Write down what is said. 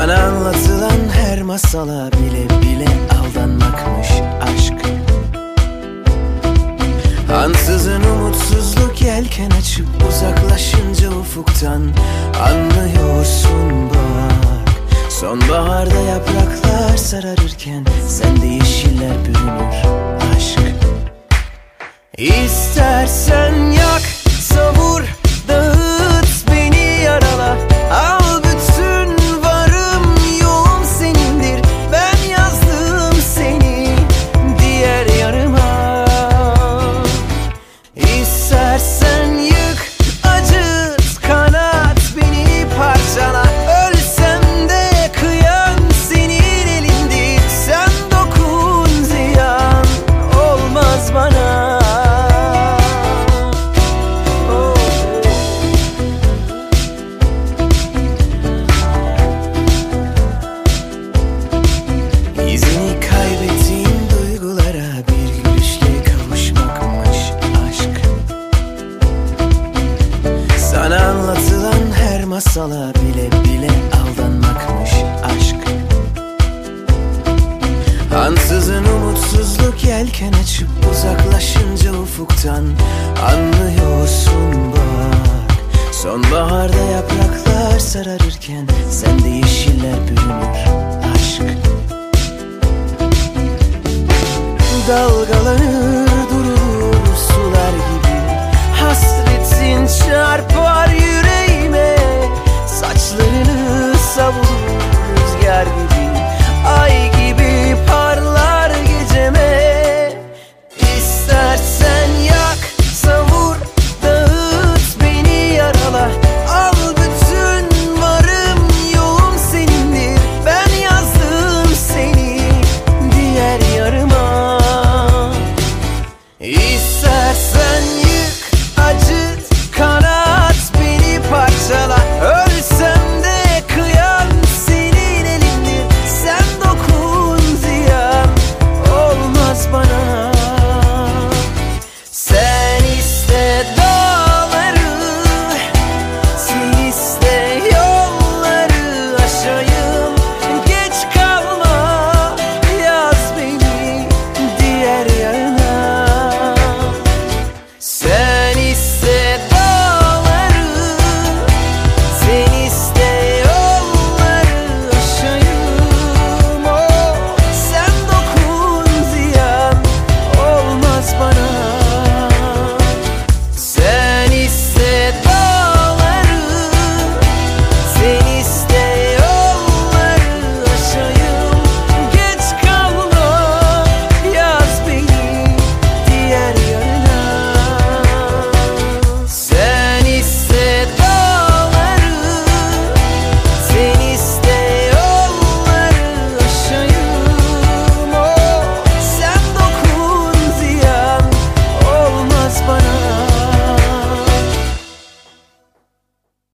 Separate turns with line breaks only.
Sana anlatılan her masala bile bile aldanmakmış aşk. Ansızın umutsuzluk yelken açıp uzaklaşınca ufuktan anlıyorsun bak. Sonbaharda yapraklar sararırken sende yeşiller bürünür aşk. İstersen yak, savur, dağıt, beni yarala. Al bütün varım yoğum senindir. Ben yazdım seni diğer yarıma. İstersen yık, acıt, kanat, beni parçala. Ölsem de kıyan senin elindir. Sen dokun, ziyan olmaz bana. İzini kaybettiğim duygulara bir gülüşle kavuşmakmış aşk. Sana anlatılan her masala bile bile aldanmakmış aşk. Ansızın umutsuzluk yelken açıp uzaklaşınca ufuktan anlıyorsun bak. Sonbaharda yapraklar sararırken sende yeşiller bürünür aşk. Dalgalanır durur sular gibi, hasretin çarpar yüreğime. Saçlarını